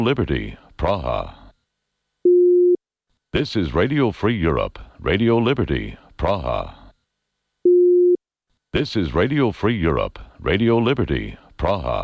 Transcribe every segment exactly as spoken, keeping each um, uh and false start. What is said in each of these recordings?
Liberty, Praha. This is Radio Free Europe, Radio Liberty, Praha. This is Radio Free Europe, Radio Liberty, Praha.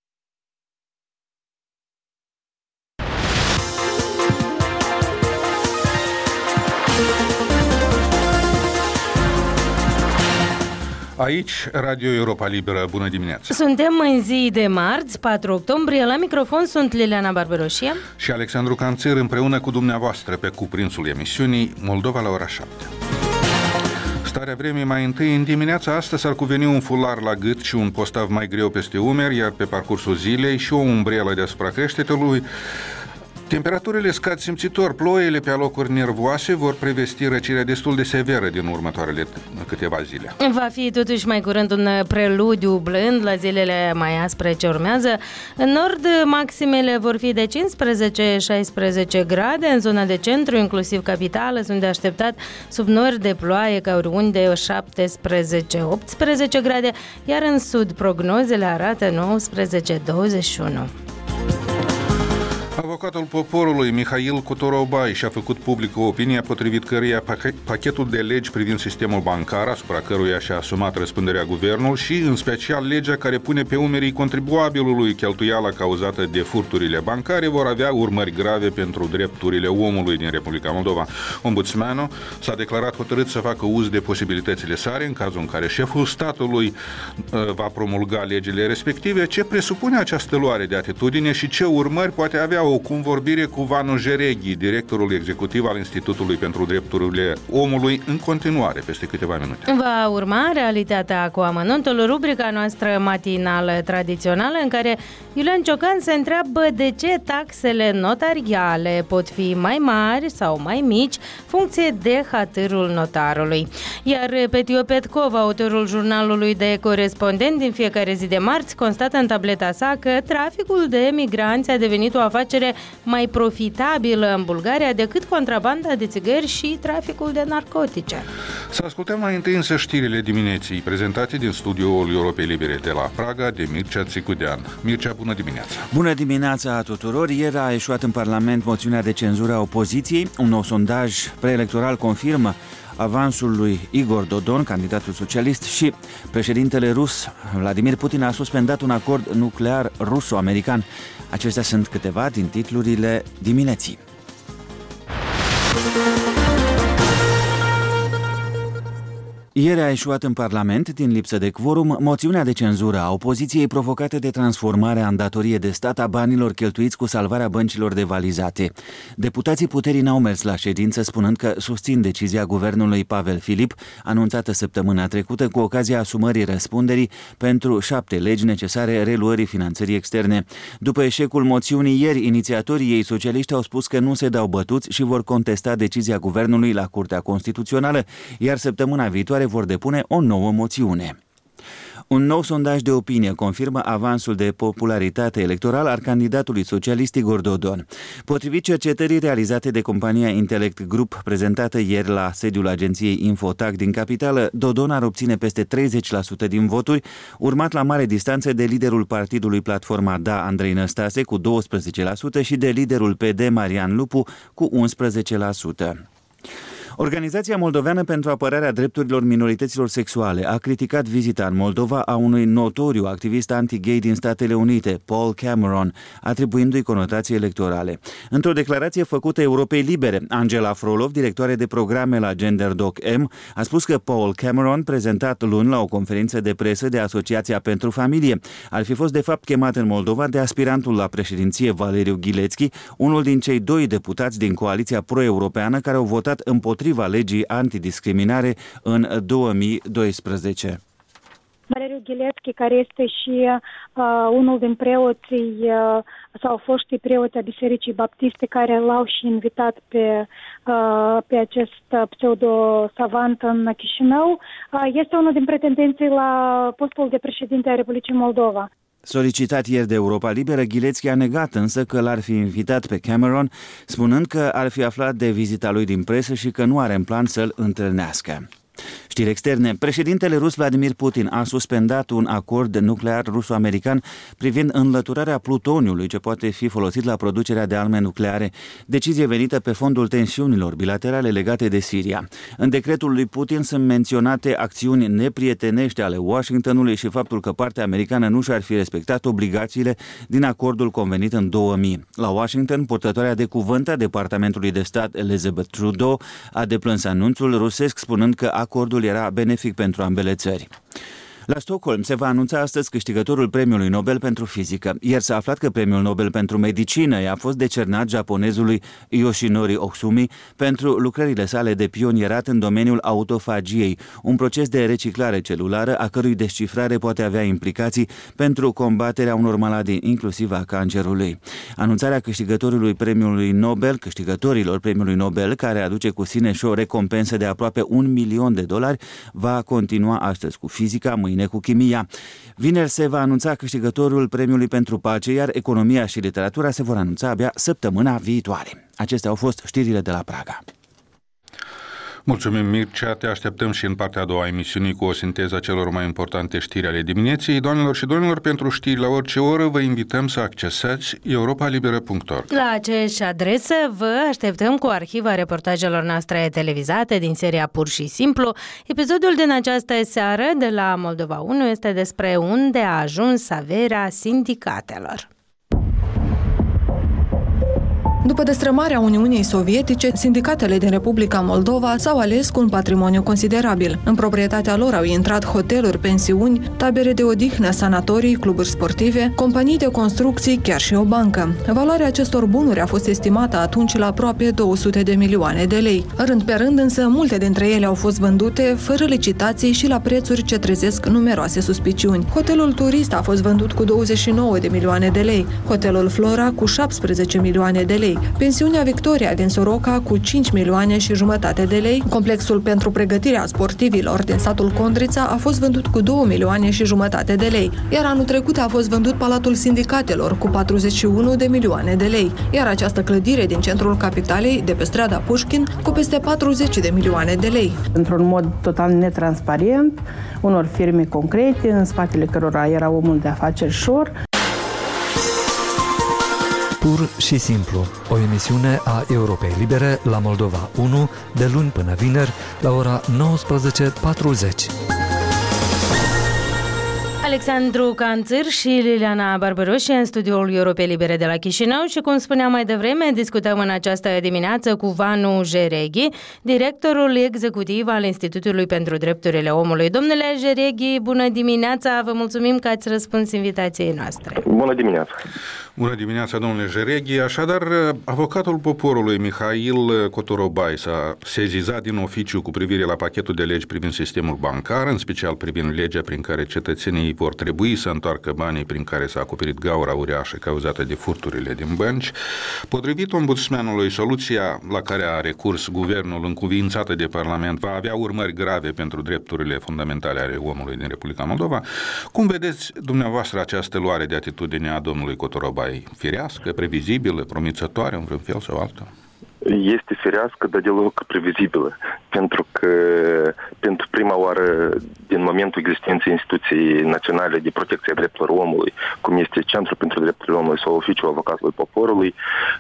Aici, Radio Europa Liberă, bună dimineața! Suntem în zi de marți, patru octombrie, la microfon sunt Liliana Barberoșie și Alexandru Canțir, împreună cu dumneavoastră pe cuprinsul emisiunii Moldova la ora șapte. Starea vremii mai întâi, în dimineața asta s-ar cuveni un fular la gât și un postav mai greu peste umeri, iar pe parcursul zilei și o umbrelă deasupra creștetului. Temperaturile scad simțitor, ploile pe alocuri nervoase vor prevesti răcirea destul de severă din următoarele câteva zile. Va fi totuși mai curând un preludiu blând la zilele mai aspre ce urmează. În nord, maximele vor fi de cincisprezece șaisprezece grade, în zona de centru, inclusiv capitală, sunt de așteptat sub nori de ploaie ca oriunde șaptesprezece optsprezece grade, iar în sud prognozele arată nouăsprezece douăzeci și unu. Avocatul poporului Mihail Kotorobai și-a făcut publică opinia potrivit căreia pachetul de legi privind sistemul bancar, asupra căruia și-a asumat răspunderea guvernul, și în special legea care pune pe umerii contribuabilului cheltuiala cauzată de furturile bancare, vor avea urmări grave pentru drepturile omului din Republica Moldova. Ombudsmanul s-a declarat hotărât să facă uz de posibilitățile sale în cazul în care șeful statului va promulga legile respective, ce presupune această luare de atitudine și ce urmări poate avea o convorbire cu Vanu Jereghi, directorul executiv al Institutului pentru Drepturile Omului, în continuare, peste câteva minute. Va urma Realitatea cu amănuntul, rubrica noastră matinală tradițională, în care Iulian Ciocan se întreabă de ce taxele notariale pot fi mai mari sau mai mici, funcție de hatârul notarului. Iar Petio Petkov, autorul jurnalului de corespondent din fiecare zi de marți, constată în tableta sa că traficul de migranți a devenit o afacere mai profitabilă în Bulgaria decât contrabanda de țigări și traficul de narcotice. Să ascultăm mai întâi însă știrile dimineții, prezentate din studioul Europei Libere de la Praga de Mircea Țicudean. Mircea, bună dimineața! Bună dimineața tuturor! Ieri a ieșuat în Parlament moțiunea de cenzură a opoziției. Un nou sondaj preelectoral confirmă avansul lui Igor Dodon, candidatul socialist, și președintele rus Vladimir Putin a suspendat un acord nuclear ruso-american. Acestea sunt câteva din titlurile dimineții. Ieri a ieșuat în Parlament, din lipsă de quorum, moțiunea de cenzură a opoziției provocată de transformarea în datorie de stat a banilor cheltuiți cu salvarea băncilor devalizate. Deputații puterii n-au mers la ședință, spunând că susțin decizia guvernului Pavel Filip, anunțată săptămâna trecută cu ocazia asumării răspunderii pentru șapte legi necesare reluării finanțării externe. După eșecul moțiunii ieri, inițiatorii ei socialiști au spus că nu se dau bătuți și vor contesta decizia guvernului la Curtea Constituțională, iar săptămâna viitoare vor depune o nouă moțiune. Un nou sondaj de opinie confirmă avansul de popularitate electorală al candidatului socialist Igor Dodon. Potrivit cercetării realizate de compania Intellect Group, prezentată ieri la sediul agenției Infotag din capitală, Dodon ar obține peste treizeci la sută din voturi, urmat la mare distanță de liderul partidului Platforma Da, Andrei Năstase, cu douăsprezece la sută și de liderul P D, Marian Lupu, cu unsprezece la sută. Organizația Moldoveană pentru apărarea drepturilor minorităților sexuale a criticat vizita în Moldova a unui notoriu activist anti-gay din Statele Unite, Paul Cameron, atribuindu-i conotații electorale. Într-o declarație făcută Europei Libere, Angela Frolov, directoare de programe la GenderDoc M, a spus că Paul Cameron, prezentat luni la o conferință de presă de Asociația pentru Familie, ar fi fost de fapt chemat în Moldova de aspirantul la președinție Valeriu Ghilețchi, unul din cei doi deputați din coaliția pro-europeană care au votat împotriva legii antidiscriminare în două mii doisprezece. Valeriu Ghilețchi, care este și uh, unul din preoții uh, sau foștii preoți a Bisericii Baptiste, care l-au și invitat pe, uh, pe acest pseudo-savant în Chișinău, uh, este unul din pretendenții la postul de președinte a Republicii Moldova. Solicitat ieri de Europa Liberă, Ghilețchi a negat însă că l-ar fi invitat pe Cameron, spunând că ar fi aflat de vizita lui din presă și că nu are în plan să-l întâlnească. Știri externe. Președintele rus Vladimir Putin a suspendat un acord nuclear ruso-american privind înlăturarea plutoniului ce poate fi folosit la producerea de arme nucleare, decizie venită pe fondul tensiunilor bilaterale legate de Siria. În decretul lui Putin sunt menționate acțiuni neprietenești ale Washingtonului și faptul că partea americană nu și-ar fi respectat obligațiile din acordul convenit în două mii. La Washington, purtătoarea de cuvânt a Departamentului de Stat Elizabeth Trudeau a deplâns anunțul rusesc, spunând că acordul era benefic pentru ambele țări. La Stockholm se va anunța astăzi câștigătorul Premiului Nobel pentru fizică. Ieri s-a aflat că Premiul Nobel pentru medicină i-a fost decernat japonezului Yoshinori Ohsumi pentru lucrările sale de pionierat în domeniul autofagiei, un proces de reciclare celulară a cărui descifrare poate avea implicații pentru combaterea unor maladii, inclusiv a cancerului. Anunțarea câștigătorului Premiului Nobel, câștigătorilor Premiului Nobel, care aduce cu sine și o recompensă de aproape un milion de dolari, va continua astăzi cu fizica, mâine cu chimia. Vineri se va anunța câștigătorul Premiului pentru pace, iar economia și literatura se vor anunța abia săptămâna viitoare. Acestea au fost știrile de la Praga. Mulțumim, Mircea, te așteptăm și în partea a doua a emisiunii cu o sinteză a celor mai importante știri ale dimineții. Doamnelor și domnilor, pentru știri la orice oră vă invităm să accesați europa liberă punct org. La aceeași adresă vă așteptăm cu arhiva reportajelor noastre televizate din seria Pur și Simplu. Episodul din această seară de la Moldova unu este despre unde a ajuns averea sindicatelor. După destrămarea Uniunii Sovietice, sindicatele din Republica Moldova s-au ales cu un patrimoniu considerabil. În proprietatea lor au intrat hoteluri, pensiuni, tabere de odihnă, sanatorii, cluburi sportive, companii de construcții, chiar și o bancă. Valoarea acestor bunuri a fost estimată atunci la aproape două sute de milioane de lei. Rând pe rând, însă, multe dintre ele au fost vândute fără licitații și la prețuri ce trezesc numeroase suspiciuni. Hotelul Turist a fost vândut cu douăzeci și nouă de milioane de lei, hotelul Flora cu șaptesprezece milioane de lei, pensiunea Victoria din Soroca cu cinci milioane și jumătate de lei, complexul pentru pregătirea sportivilor din satul Condrița a fost vândut cu două milioane și jumătate de lei, iar anul trecut a fost vândut Palatul Sindicatelor cu patruzeci și unu de milioane de lei, iar această clădire din centrul capitalei, de pe strada Pușkin, cu peste patruzeci de milioane de lei. Într-un mod total netransparent, unor firme concrete, în spatele cărora era omul de afaceri Șor. Pur și Simplu, o emisiune a Europei Libere la Moldova unu, de luni până vineri, la ora nouăsprezece patruzeci. Alexandru Canțir și Liliana Barbaroși în studioul Europei Libere de la Chișinău și, cum spuneam mai devreme, discutăm în această dimineață cu Vanu Jereghi, directorul executiv al Institutului pentru Drepturile Omului. Domnule Jereghi, bună dimineața! Vă mulțumim că ați răspuns invitației noastre. Bună dimineața! Bună dimineața, domnule Jereghi. Așadar, avocatul poporului Mihail Cotorobai s-a sezizat din oficiu cu privire la pachetul de legi privind sistemul bancar, în special privind legea prin care cetățenii vor trebui să întoarcă banii prin care s-a acoperit gaura uriașă cauzată de furturile din bănci. Potrivit ombudsmanului, soluția la care a recurs guvernul, încuviințată de Parlament, va avea urmări grave pentru drepturile fundamentale ale omului din Republica Moldova. Cum vedeți dumneavoastră această luare de atitudine a domnului Cotorobai? Firească, previzibilă, promițătoare în vreun fel sau altul? Este firească, dar deloc previzibilă, pentru că pentru prima oară din momentul existenței Instituției Naționale de Protecție a Drepturilor Omului, cum este Centrul pentru Drepturile Omului sau Oficiul Avocatului Poporului,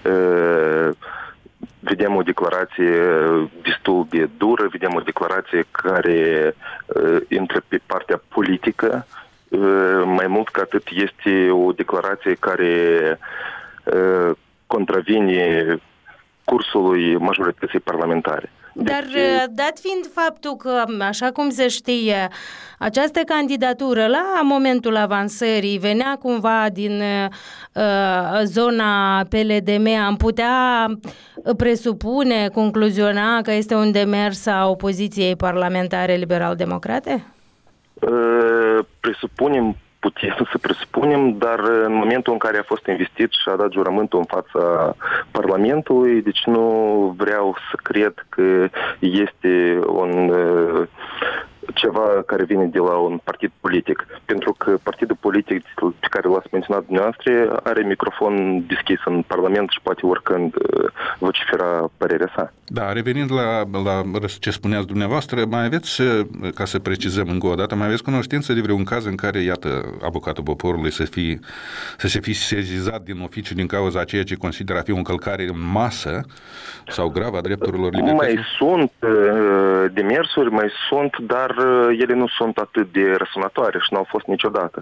vedem o declarație destul de dură, vedem o declarație care intră pe partea politică. Mai mult ca atât, este o declarație care uh, contravine cursului majorității parlamentare. Dar dat fiind faptul că, așa cum se știe, această candidatură la momentul avansării venea cumva din uh, zona P L D M, am putea presupune, concluziona că este un demers a opoziției parlamentare liberal-democrate? Uh, presupunem, putem să presupunem, dar în momentul în care a fost investit și a dat jurământul în fața Parlamentului, deci nu vreau să cred că este un uh, ceva care vine de la un partid politic. Pentru că partidul politic pe care l-ați menționat dumneavoastră are microfon deschis în Parlament și poate oricând vocifera părerea sa. Da, revenind la, la ce spuneați dumneavoastră, mai aveți, ca să precizăm încă o dată, mai aveți cunoștință de vreun caz în care, iată, avocatul poporului să, fi, să se fi sezizat din oficiu din cauza a ceea ce consideră a fi o încălcare în masă sau gravă a drepturilor libertății? Mai sunt demersuri, mai sunt, dar ele nu sunt atât de răsunătoare și nu au fost niciodată.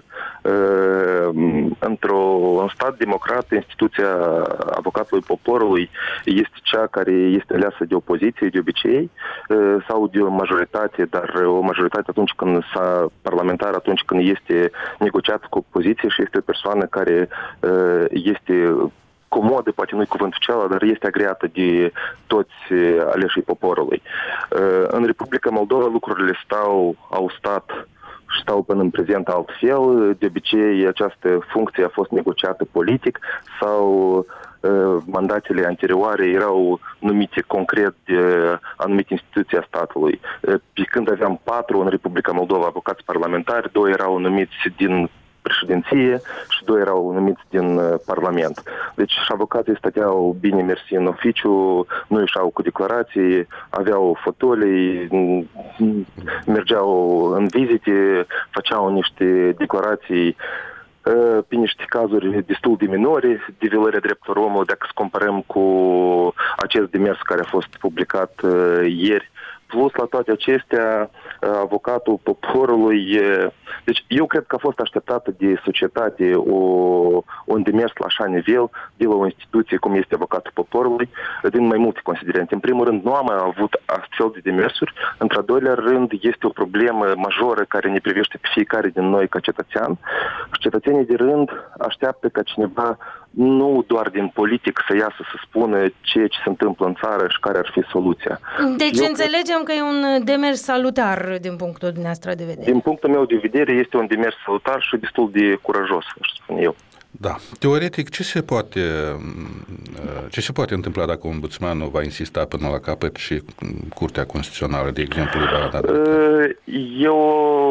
Într-un stat democrat, instituția avocatului poporului este cea care este aleasă de opoziție, de obicei, sau de o majoritate, dar o majoritate atunci când s-a parlamentar, atunci când este negociat cu opoziție și este o persoană care este comodă, poate nu-i cuvântul cealaltă, dar este agreată de toți aleșii poporului. În Republica Moldova lucrurile stau, au stat și stau până în prezent altfel. De obicei, această funcție a fost negociată politic sau mandatele anterioare erau numite concret de anumite instituții a statului. Pe când aveam patru în Republica Moldova avocați parlamentari, doi erau numiți din președinție și doi erau numiți din Parlament. Deci și avocații stăteau bine mersi în oficiu, nu ieșeau cu declarații, aveau fotolii, mergeau în vizite, făceau niște declarații pe niște cazuri destul de minore de violare drepturilor omului, dacă să comparăm cu acest demers care a fost publicat ieri. Plus la toate acestea, avocatul poporului, deci eu cred că a fost așteptată de societate o, un demers la așa nivel de la o instituție cum este avocatul poporului, din mai multe considerente. În primul rând, nu am mai avut astfel de demersuri. Într-al doilea rând, este o problemă majoră care ne privește pe fiecare din noi ca cetățean. Și cetățenii de rând așteaptă ca cineva nu doar din politic să iasă să spună ceea ce se întâmplă în țară și care ar fi soluția. Deci Eu înțelegem cred... că e un demers salutar din punctul dumneavoastră de vedere. Din punctul meu de vedere este un demers salutar și destul de curajos, aș spune eu. Da. Teoretic, ce se poate, ce se poate întâmpla dacă ombudsmanul va insista până la capăt și Curtea Constituțională, de exemplu, va da dreptate? Eu,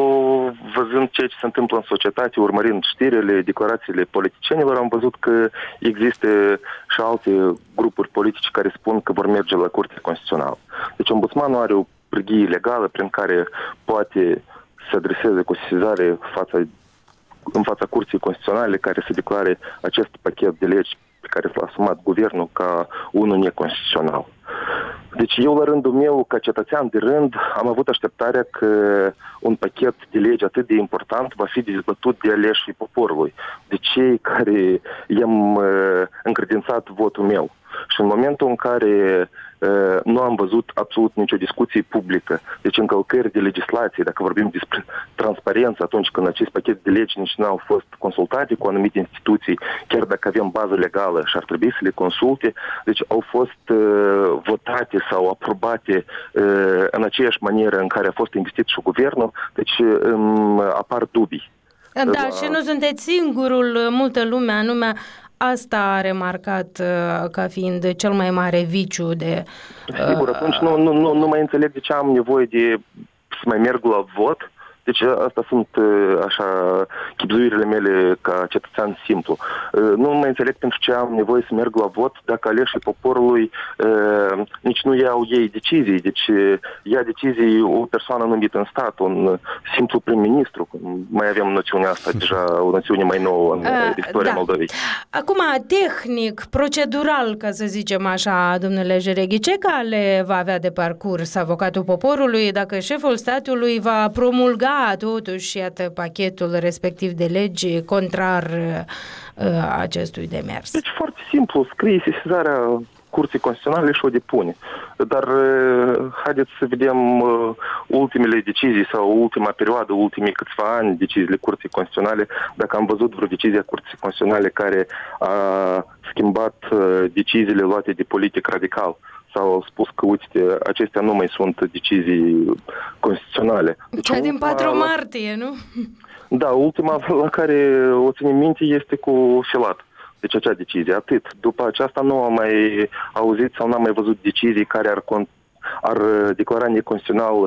văzând ceea ce se întâmplă în societate, urmărind știrile, declarațiile politicienilor, am văzut că există și alte grupuri politice care spun că vor merge la Curtea Constituțională. Deci ombudsmanul are o pârghie legală prin care poate să adreseze cu sesizare față în fața Curții Constituționale care să declare acest pachet de legi pe care s-a asumat guvernul ca unul neconstituțional. Deci eu, la rândul meu, ca cetățean de rând, am avut așteptarea că un pachet de legi atât de important va fi dezbătut de aleșii poporului, de cei care i-am încredințat votul meu. Și în momentul în care uh, nu am văzut absolut nicio discuție publică, deci încălcări de legislație, dacă vorbim despre transparență, atunci când acest pachet de legi nici nu au fost consultate cu anumite instituții, chiar dacă avem bază legală și ar trebui să le consulte, deci au fost uh, votate sau aprobate uh, în aceeași manieră în care a fost investit și guvernul, deci um, apar dubii. Da, uh, și nu sunteți singurul, multă lume anume asta a remarcat uh, ca fiind cel mai mare viciu de... Uh, Sigur, atunci nu, nu, nu, nu mai înțeleg de ce am nevoie de să mai merg la vot. Deci asta sunt așa chibzuirile mele ca cetățean simplu. Nu mai înțeleg pentru ce am nevoie să merg la vot dacă aleșii poporului nici nu iau ei decizii. Deci ia decizii o persoană numită în stat, un simplu prim-ministru. Mai avem noțiunea asta deja, o noțiune mai nouă în istoria da. Moldovei. Acum, tehnic, procedural, ca să zicem așa, domnule Jereghi, ce cale va avea de parcurs avocatul poporului dacă șeful statului va promulga totuși, iată, pachetul respectiv de legi contrar uh, acestui demers? Deci foarte simplu, scrie sesizarea Curții Constituționale și o depune. Dar uh, haideți să vedem uh, ultimele decizii sau ultima perioadă, ultimii câțiva ani, deciziile Curții Constituționale, dacă am văzut vreo decizie a Curții Constituționale care a schimbat uh, deciziile luate de politic radical. Sau au spus că, uite, acestea nu mai sunt decizii constituționale. Deci, cea din patru martie, nu? Da, ultima la care o ținem minte este cu Filat. Deci acea decizie, atât. După aceasta nu am mai auzit sau n-am mai văzut decizii care ar, ar declara neconstituțional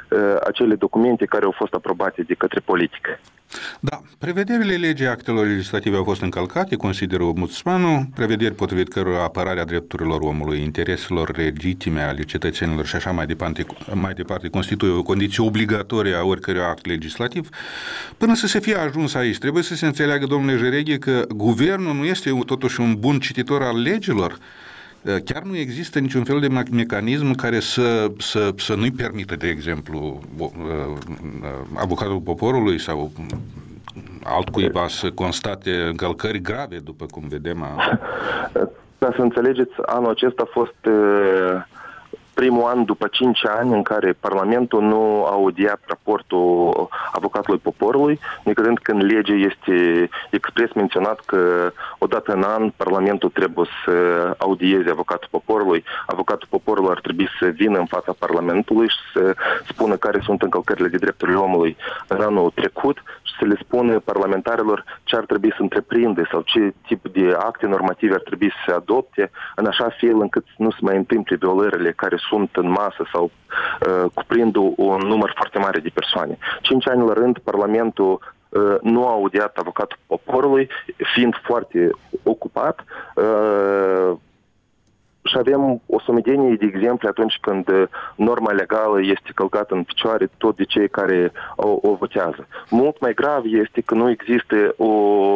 acele documente care au fost aprobate de către politică. Da, prevederile legii actelor legislative au fost încălcate, consideră ombudsmanul, prevederi potrivit cărora apărarea drepturilor omului, intereselor legitime ale cetățenilor și așa mai departe, mai departe constituie o condiție obligatorie a oricărui act legislativ. Până să se fie ajuns aici, trebuie să se înțeleagă, domnule Jereghe, că guvernul nu este totuși un bun cititor al legilor. Chiar nu există niciun fel de mecanism care să, să, să nu-i permită, de exemplu, avocatul poporului sau altcuiva să constate încălcări grave, după cum vedem. Ca să înțelegeți, anul acesta a fost primul an după cinci ani în care Parlamentul nu a audiat raportul avocatului poporului, necând când legea este expres menționat că odată în an Parlamentul trebuie să audieze avocatul poporului. Avocatul poporului ar trebui să vină în fața Parlamentului și să spună care sunt încălcările de drepturile omului în anul trecut și să le spună parlamentarilor ce ar trebui să întreprinde sau ce tip de acte normative ar trebui să se adopte în așa fel încât nu se mai întâmple violările care sunt în masă sau uh, cuprind un număr foarte mare de persoane. Cinci ani la rând, Parlamentul uh, nu a audiat avocatul poporului, fiind foarte ocupat, uh, și avem o sumedenie de exemple atunci când norma legală este călcată în picioare tot de cei care o, o votează. Mult mai grav este că nu există o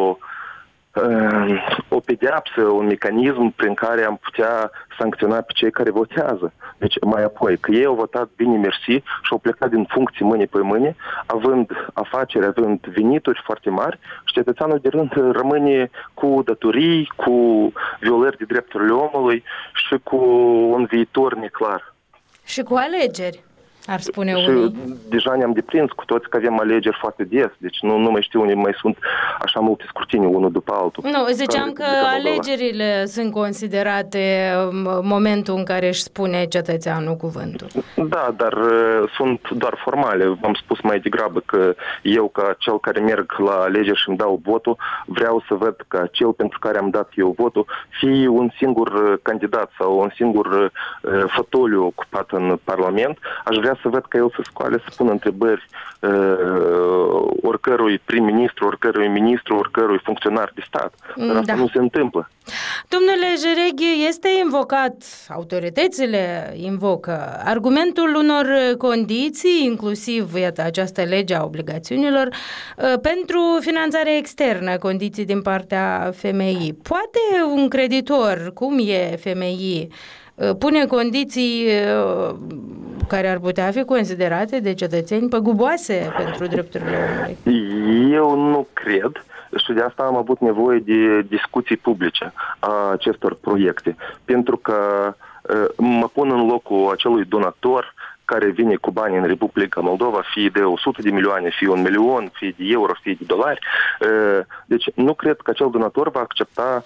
o pedeapsă, un mecanism prin care am putea sancționa pe cei care votează. Deci mai apoi, că ei au votat bine mersi și au plecat din funcții mâine pe mâine, având afaceri, având venituri foarte mari, și cetățeanul de rând rămâne cu datorii, cu violări de drepturile omului și cu un viitor neclar. Și cu alegeri, ar spune și unii. Deja ne-am deprins cu toți că avem alegeri foarte des, deci nu, nu mai știu unde mai sunt așa multe scrutini unul după altul. Nu, ziceam că alegerile sunt considerate momentul în care își spune cetățeanul cuvântul. Da, dar uh, sunt doar formale. V-am spus mai degrabă că eu, ca cel care merg la alegeri și îmi dau votul, vreau să văd că cel pentru care am dat eu votul fie un singur candidat sau un singur uh, fotoliu ocupat în Parlament. Aș vrea să văd că el să scoale, să pună întrebări uh, oricărui prim-ministru, oricărui ministru, oricărui funcționar de stat. Dar asta Da. nu se întâmplă. Domnule Jereghe, este invocat, autoritățile invocă argumentul unor condiții, inclusiv, iată, această lege a obligațiunilor, pentru finanțarea externă, condiții din partea F M I. Poate un creditor, cum e F M I, pune condiții care ar putea fi considerate de cetățeni păguboase pentru drepturile omului? Eu nu cred și de asta am avut nevoie de discuții publice a acestor proiecte, pentru că mă pun în locul acelui donator care vine cu bani în Republica Moldova, fie de o sută de milioane, fie un milion, fie de euro, fie de dolari. Deci nu cred că acel donator va accepta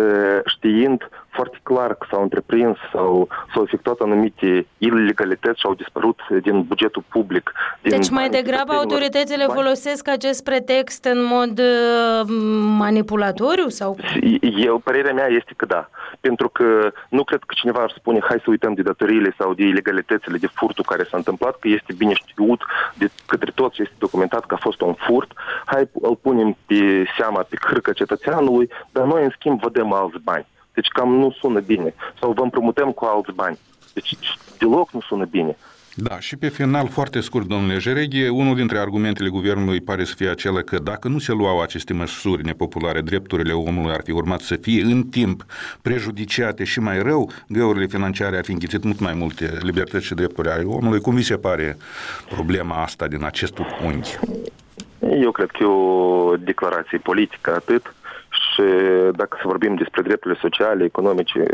știind foarte clar că s-au întreprins sau s-au efectuat anumite ilegalități și au dispărut din bugetul public. Din deci mai degrabă autoritățile bani. folosesc acest pretext în mod uh, manipulatoriu? Sau? Eu, părerea mea este că da. Pentru că nu cred că cineva ar spune hai să uităm de datoriile sau de ilegalitățile, de furtul care s-a întâmplat, că este bine știut de către toți, este documentat că a fost un furt, hai îl punem pe seama, pe cârcă cetățeanului, dar noi în schimb vă dăm alți bani. Deci cam nu sună bine. Sau vă împrumutăm cu alți bani. Deci deloc nu sună bine. Da, și pe final, foarte scurt, domnule Jereghe, unul dintre argumentele guvernului pare să fie acela că dacă nu se luau aceste măsuri nepopulare, drepturile omului ar fi urmat să fie în timp prejudiciate și mai rău, găurile financiare ar fi înghițit mult mai multe libertăți și drepturi ale omului. Cum vi se pare problema asta din acest unghi? Eu cred că e o declarație politică, atât. Și dacă să vorbim despre drepturile sociale, economice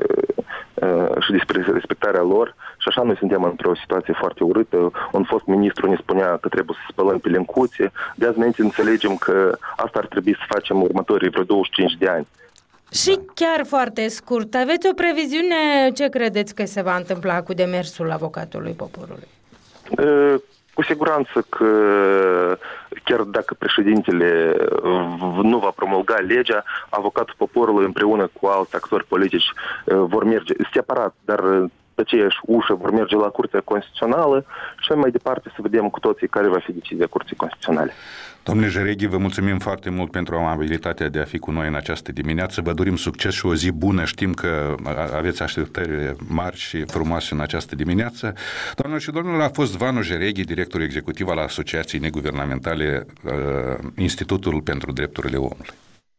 și despre respectarea lor, și așa noi suntem într-o situație foarte urâtă. Un fost ministru ne spunea că trebuie să spălăm pe lencuțe. De azi înainte înțelegem că asta ar trebui să facem următorii vreo douăzeci și cinci de ani. Și chiar foarte scurt, aveți o previziune ce credeți că se va întâmpla cu demersul avocatului poporului? Cu siguranță că chiar dacă președintele nu va promulga legea, avocatul poporului împreună cu alți actori politici vor merge separat, dar pe aceeași ușă vor merge la Curtea Constituțională și mai departe să vedem cu toții care va fi decizia Curții Constituționale. Domnule Jereghi, vă mulțumim foarte mult pentru amabilitatea de a fi cu noi în această dimineață. Vă dorim succes și o zi bună. Știm că aveți așteptări mari și frumoase în această dimineață. Doamnelor și domnilor, a fost Vanu Jereghi, director executiv al Asociației Neguvernamentale Institutul pentru Drepturile Omului.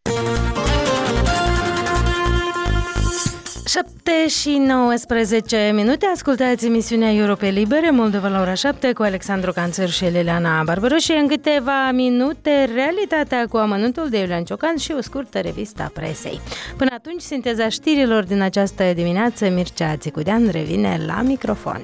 șapte și nouăsprezece minute, ascultați emisiunea Europe Libere, Moldova la ora șapte cu Alexandru Canțăr și Liliana Barbaru și în câteva minute realitatea cu amănuntul de Iulian Ciocan și o scurtă revistă a presei. Până atunci, sinteza știrilor din această dimineață, Mircea Țicudean revine la microfon.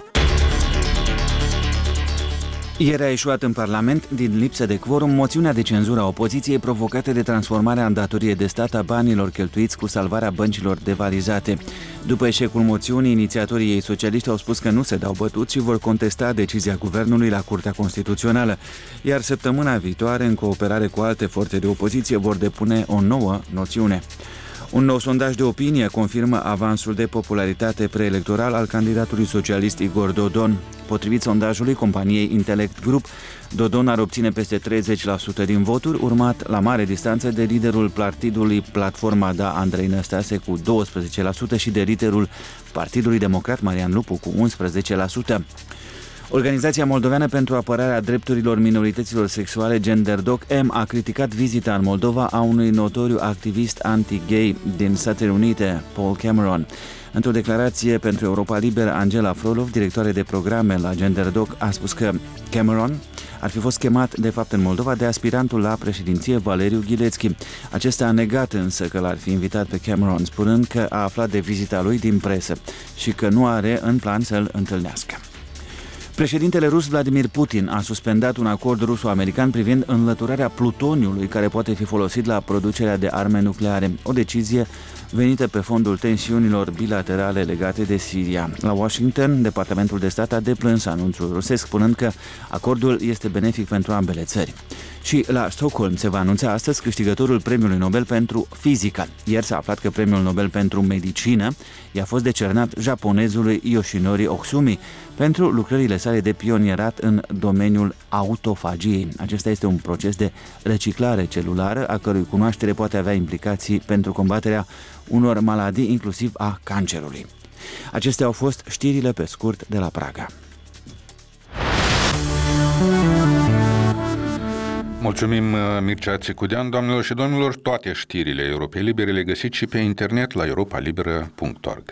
Ieri a ieșuat în Parlament, din lipsă de quorum, moțiunea de cenzură a opoziției provocată de transformarea în datorie de stat a banilor cheltuiți cu salvarea băncilor devalizate. După eșecul moțiunii, inițiatorii ei socialiști au spus că nu se dau bătuți și vor contesta decizia guvernului la Curtea Constituțională, iar săptămâna viitoare, în cooperare cu alte forțe de opoziție, vor depune o nouă moțiune. Un nou sondaj de opinie confirmă avansul de popularitate preelectoral al candidatului socialist Igor Dodon. Potrivit sondajului companiei Intellect Group, Dodon ar obține peste treizeci la sută din voturi, urmat la mare distanță de liderul partidului Platforma Da Andrei Năstase cu douăsprezece la sută și de liderul Partidului Democrat Marian Lupu cu unsprezece la sută. Organizația Moldoveană pentru apărarea drepturilor minorităților sexuale GenderDoc M a criticat vizita în Moldova a unui notoriu activist anti-gay din Statele Unite, Paul Cameron. Într-o declarație pentru Europa Liberă, Angela Frolov, directoare de programe la GenderDoc, a spus că Cameron ar fi fost chemat, de fapt, în Moldova de aspirantul la președinție Valeriu Ghilețchi. Acesta a negat însă că l-ar fi invitat pe Cameron, spunând că a aflat de vizita lui din presă și că nu are în plan să-l întâlnească. Președintele rus Vladimir Putin a suspendat un acord ruso-american privind înlăturarea plutoniului care poate fi folosit la producerea de arme nucleare, o decizie venită pe fondul tensiunilor bilaterale legate de Siria. La Washington, Departamentul de Stat a deplâns anunțul rusesc, spunând că acordul este benefic pentru ambele țări. Și la Stockholm se va anunța astăzi câștigătorul Premiului Nobel pentru Fizică. Ieri s-a aflat că Premiul Nobel pentru Medicină i-a fost decernat japonezului Yoshinori Oksumi pentru lucrările sale de pionierat în domeniul autofagiei. Acesta este un proces de reciclare celulară, a cărui cunoaștere poate avea implicații pentru combaterea unor maladii, inclusiv a cancerului. Acestea au fost știrile pe scurt de la Praga. Mulțumim, Mircea Țicudean. Doamnelor și domnilor, toate știrile Europei Libere le găsiți și pe internet la europa liberă punct org.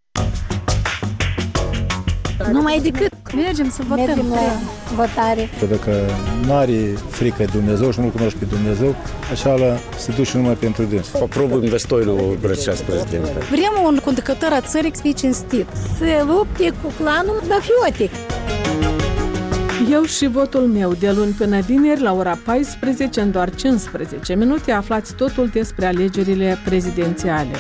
Numai decât mergem să votăm. Mergem la votare. Dacă nu are frică de Dumnezeu și nu-L cunoști pe Dumnezeu, așa se duce numai pentru dâns. Попробуем достойно выбрать сейчас президента. Vrem un conducător a țării să fie cinstit. Să lupte cu clanul mafiotic. Eu și votul meu, de luni până vineri, la ora paisprezece, în doar cincisprezece minute, aflați totul despre alegerile prezidențiale.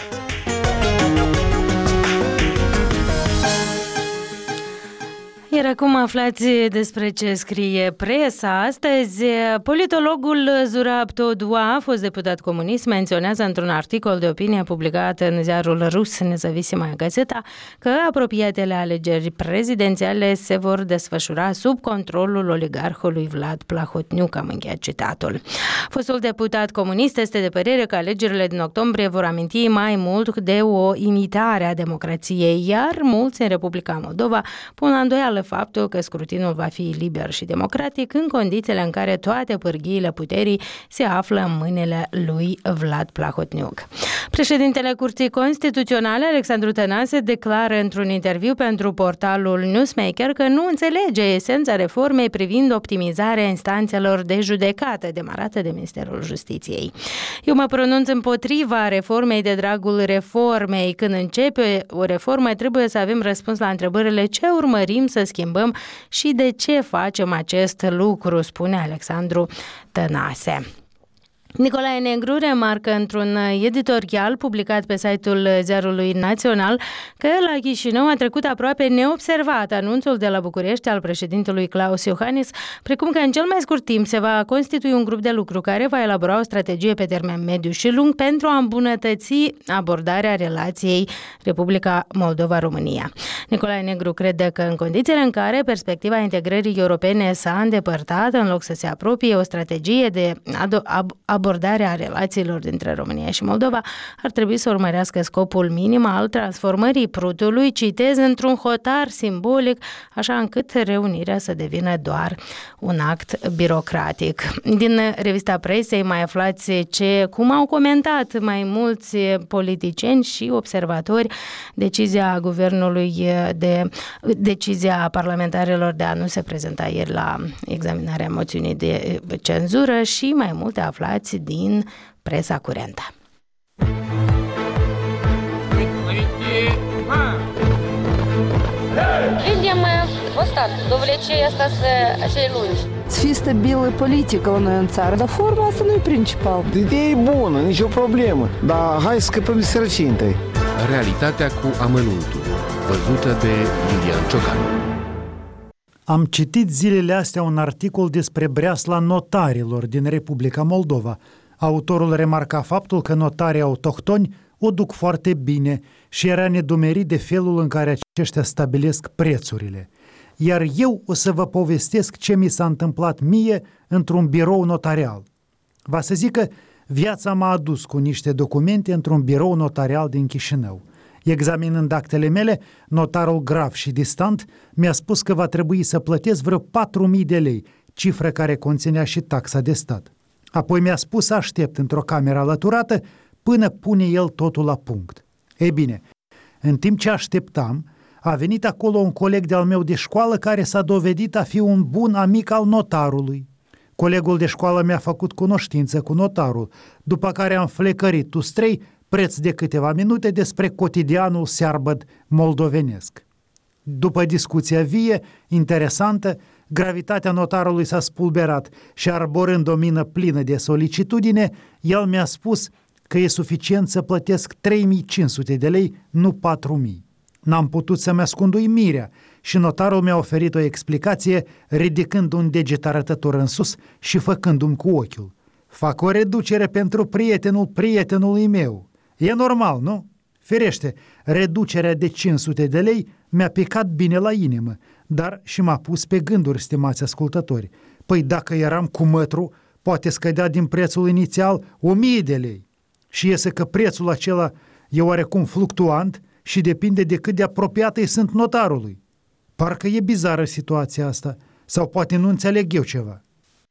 Iar acum aflați despre ce scrie presa. Astăzi, politologul Zurab Todua, fost deputat comunist, menționează într-un articol de opinie publicat în ziarul rus Nezavisimaya Gazeta că apropiatele alegeri prezidențiale se vor desfășura sub controlul oligarhului Vlad Plahotniuc, am încheiat citatul. Fostul deputat comunist este de părere că alegerile din octombrie vor aminti mai mult de o imitare a democrației, iar mulți în Republica Moldova pun la îndoială faptul că scrutinul va fi liber și democratic în condițiile în care toate pârghiile puterii se află în mâinile lui Vlad Plahotniuc. Președintele Curții Constituționale, Alexandru Tănase, declară într-un interviu pentru portalul Newsmaker că nu înțelege esența reformei privind optimizarea instanțelor de judecată demarată de Ministerul Justiției. Eu mă pronunț împotriva reformei de dragul reformei. Când începe o reformă, trebuie să avem răspuns la întrebările ce urmărim să schimbăm și de ce facem acest lucru, spune Alexandru Tănase. Nicolae Negru remarcă într-un editorial publicat pe site-ul Ziarului Național că la Chișinău a trecut aproape neobservat anunțul de la București al președintelui Klaus Iohannis, precum că în cel mai scurt timp se va constitui un grup de lucru care va elabora o strategie pe termen mediu și lung pentru a îmbunătăți abordarea relației Republica Moldova-România. Nicolae Negru crede că în condițiile în care perspectiva integrării europene s-a îndepărtat, în loc să se apropie, o strategie de ab- abordarea relațiilor dintre România și Moldova ar trebui să urmărească scopul minim al transformării Prutului, citez, într-un hotar simbolic, așa încât reunirea să devină doar un act birocratic. Din revista Presei mai aflați ce, cum au comentat mai mulți politicieni și observatori decizia guvernului de decizia parlamentarilor de a nu se prezenta ieri la examinarea moțiunii de cenzură și mai multe aflați din presa curentă. Видим устатки, довлечение acei lungi. Să fie stabilă politică la noi în țară, dar forma asta nu e principal. Ideea e bună, nicio problemă, dar hai să scăpăm de sărăcie întâi. Realitatea cu amănuntul, văzută de Iulian Ciocan. Am citit zilele astea un articol despre breasla notarilor din Republica Moldova. Autorul remarca faptul că notarii autohtoni o duc foarte bine și era nedumerit de felul în care aceștia stabilesc prețurile. Iar eu o să vă povestesc ce mi s-a întâmplat mie într-un birou notarial. Va să zic că viața m-a adus cu niște documente într-un birou notarial din Chișinău. Examinând actele mele, notarul grav și distant mi-a spus că va trebui să plătesc vreo patru mii de lei, cifră care conținea și taxa de stat. Apoi mi-a spus să aștept într-o cameră alăturată până pune el totul la punct. Ei bine, în timp ce așteptam, a venit acolo un coleg de-al meu de școală care s-a dovedit a fi un bun amic al notarului. Colegul de școală mi-a făcut cunoștință cu notarul, după care am flecărit tustrei preț de câteva minute despre cotidianul searbăd moldovenesc. După discuția vie, interesantă, gravitatea notarului s-a spulberat și arborând o mină plină de solicitudine, el mi-a spus că e suficient să plătesc trei mii cinci sute de lei, nu patru mii. N-am putut să-mi ascund uimirea și notarul mi-a oferit o explicație ridicând un deget arătător în sus și făcându-mi cu ochiul. Fac o reducere pentru prietenul prietenului meu. E normal, nu? Firește, reducerea de cinci sute de lei mi-a picat bine la inimă, dar și m-a pus pe gânduri, stimați ascultători. Păi dacă eram cu mătru, poate scădea din prețul inițial o mie de lei. Și iese că prețul acela e oarecum fluctuant și depinde de cât de apropiată îi sunt notarului. Parcă e bizară situația asta, sau poate nu înțeleg eu ceva.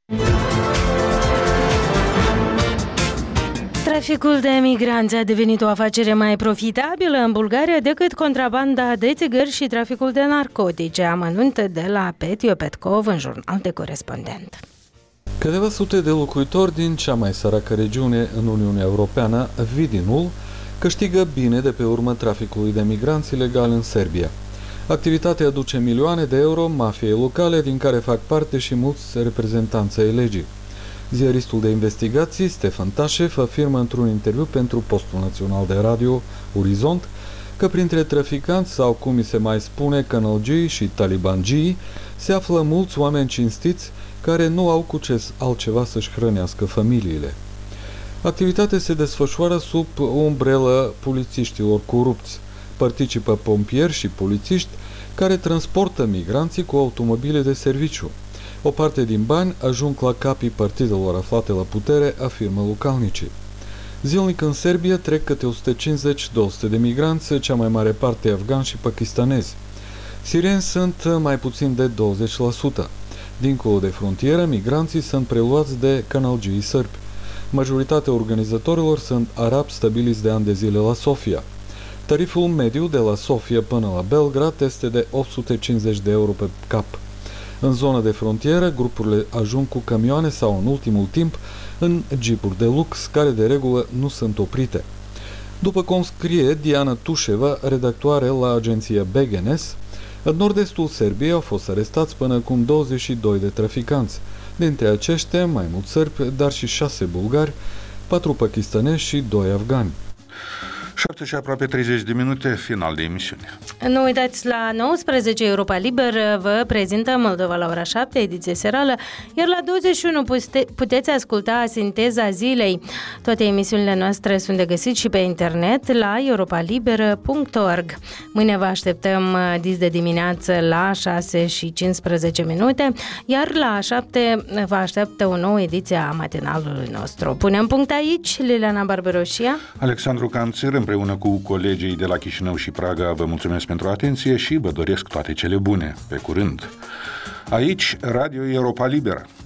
Traficul de migranți a devenit o afacere mai profitabilă în Bulgaria decât contrabanda de țigări și traficul de narcotice, amănunte de la Petio Petkov în Jurnal de Corespondent. Câteva sute de locuitori din cea mai săracă regiune în Uniunea Europeană, Vidinul, câștigă bine de pe urmă traficului de migranți ilegali în Serbia. Activitatea aduce milioane de euro mafiei locale, din care fac parte și mulți reprezentanți ai legii. Ziaristul de investigații, Stefan Tașev, afirmă într-un interviu pentru Postul Național de Radio, Orizont, că printre traficanți sau, cum îi se mai spune, canalgii și talibangii, se află mulți oameni cinstiți care nu au cu ce altceva să-și hrănească familiile. Activitatea se desfășoară sub o umbrelă polițiștilor corupți. Participă pompieri și polițiști care transportă migranții cu automobile de serviciu. O parte din bani ajung la capii partidelor aflate la putere, afirmă localnicii. Zilnic în Serbia trec câte o sută cincizeci - două sute de migranți, cea mai mare parte afgani și pakistanezi. Sirieni sunt mai puțin de douăzeci la sută. Dincolo de frontieră, migranții sunt preluați de canalgii sârbi. Majoritatea organizatorilor sunt arabi stabiliți de ani de zile la Sofia. Tariful mediu de la Sofia până la Belgrad este de opt sute cincizeci de euro pe cap. În zona de frontieră, grupurile ajung cu camioane sau, în ultimul timp, în jeepuri de lux, care de regulă nu sunt oprite. După cum scrie Diana Tușeva, redactoare la agenția B G N S, în nord-estul Serbiei au fost arestați până acum douăzeci și doi de traficanți. Dintre aceștia, mai mulți sârbi, dar și șase bulgari, patru pakistanezi și doi afgani. șapte și aproape treizeci de minute, final de emisiune. Nu uitați, la nouăsprezece Europa Liber vă prezintă Moldova la ora șapte, ediție serală, iar la douăzeci și unu puteți asculta Sinteza Zilei. Toate emisiunile noastre sunt de găsit și pe internet la europaliber punct org. Mâine vă așteptăm dis de dimineață la șase și cincisprezece minute, iar la șapte vă așteaptă o nouă ediție a matinalului nostru. Punem punct aici, Liliana Barberoșia, Alexandru Canțir, împreună cu colegii de la Chișinău și Praga, vă mulțumesc pentru atenție și vă doresc toate cele bune. Pe curând! Aici, Radio Europa Liberă.